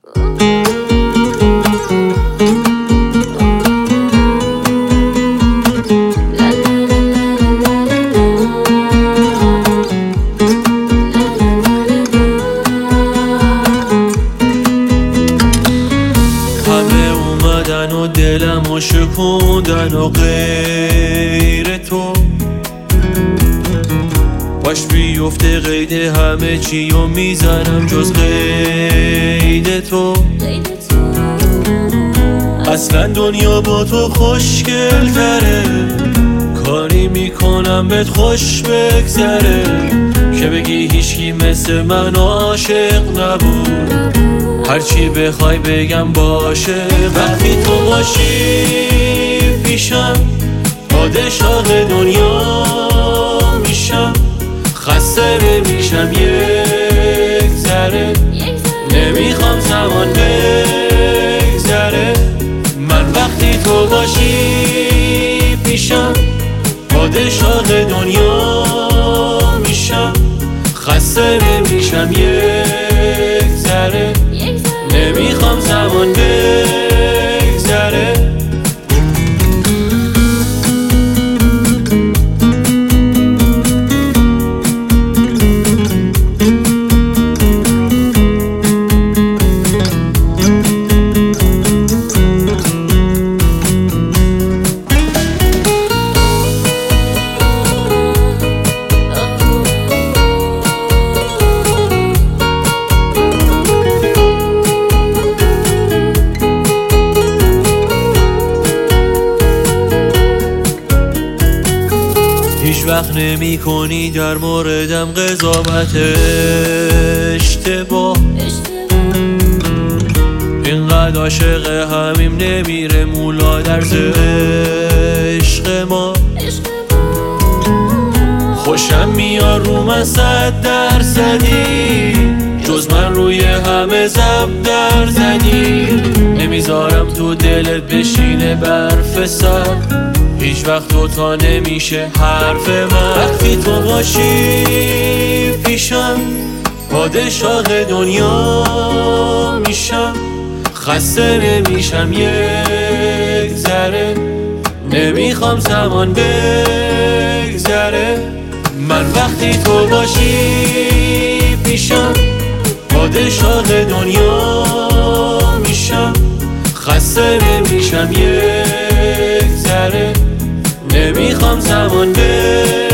همه اومدن و دلم و شکوندن و غیر تو باش بیفته قید همه چی و میزنم جز قید تو. اصلا دنیا با تو خوشگل تره، کاری میکنم بهت خوش بگذره که بگی هیچکی مثل من عاشق نبود. هرچی بخوای بگم باشه، وقتی تو باشی پیشم پادشاه دنیا میشم. خسته نمیشم یک ذره، نمیخوام زمان بگذره. من وقتی تو باشی پیشم پادشاه دنیا میشم. خسته نمیشم یک ذره، نمیخوام زمان بگذره. هیچ وقت نمی کنی در موردم قضاوت اشتباه. اینقدر عاشق همیم نمیره مولا درز عشق ما. خوشم میاد رو من 100%، جز من روی همه زبدر زدی. نمیذارم تو دلت بشینه برف سر، هیچ وقت دوتا نمیشه حرف من. وقتی تو باشی پیشم پادشاه دنیا میشم. خسته نمیشم یک ذره، نمیخوام زمان بگذره. من وقتی تو باشی پیشم پادشاه دنیا میشم. خسته نمیشم یک ذره، نمیخوام زمان